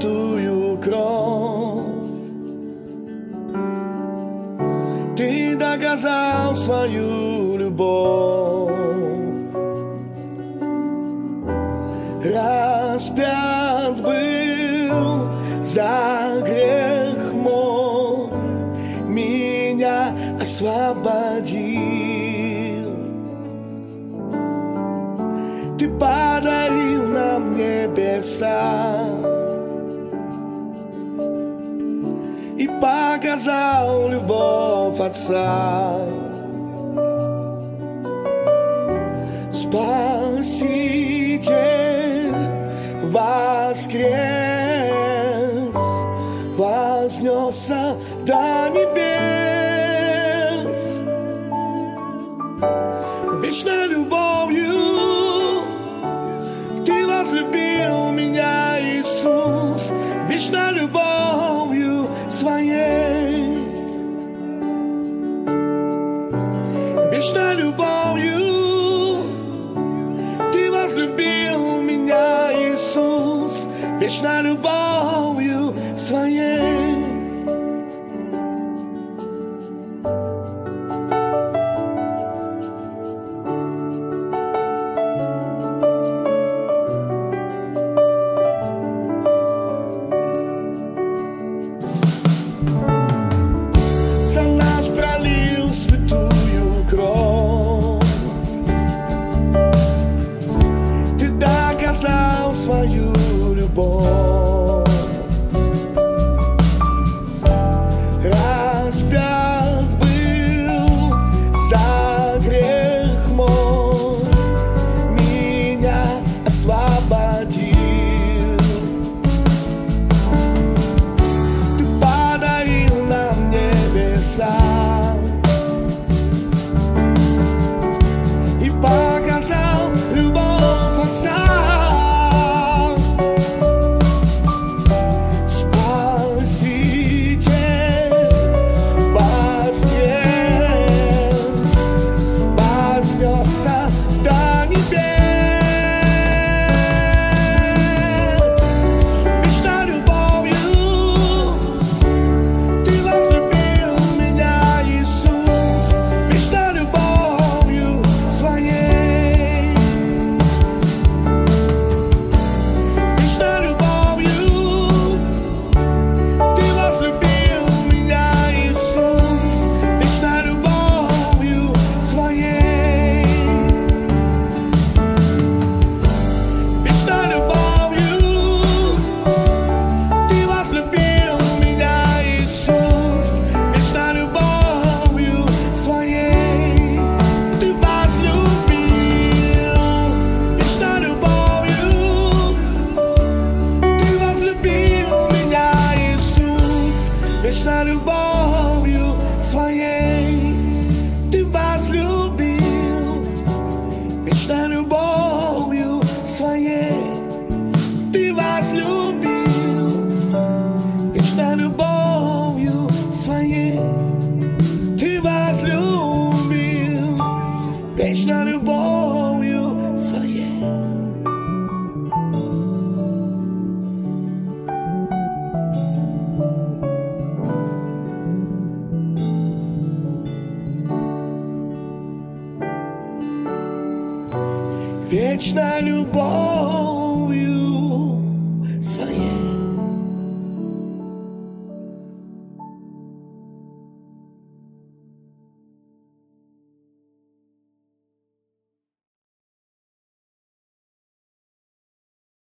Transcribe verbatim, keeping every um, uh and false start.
святую кровь. Ты доказал свою любовь. Распят был за грех мой, меня освободил. Ты подарил нам небеса и показал любовь Отца. Спаситель воскрес, вознесся до небес. Вечной любовью Ты возлюбил меня, Иисус, вечной любовью Своей. Вечной любовью Ты возлюбил меня, Иисус, вечной любовью Своей. За нас пролил святую кровь. Ты доказал свою любовь. Распят был за грех мой, меня освободил. Ты подарил нам небеса и показал любовь Отца. Спаситель воскрес, вознесся до небес. Вечной любовью Ты возлюбил меня, Иисус, вечной любовью Своей. Вечной любовью Ты возлюбил меня, Иисус, вечной любовью Своей. Вечной любовью Ты возлюбил меня, Иисус, вечной любовью Своей. Ты возлюбил вечной любовью. Ты возлюбил меня, Иисус, вечной любовью Своей. Ты возлюбил вечной любовью Своей. Ты возлюбил вечной любовью Своей. Ты возлюбил вечной любовью Своей. Вечная любовь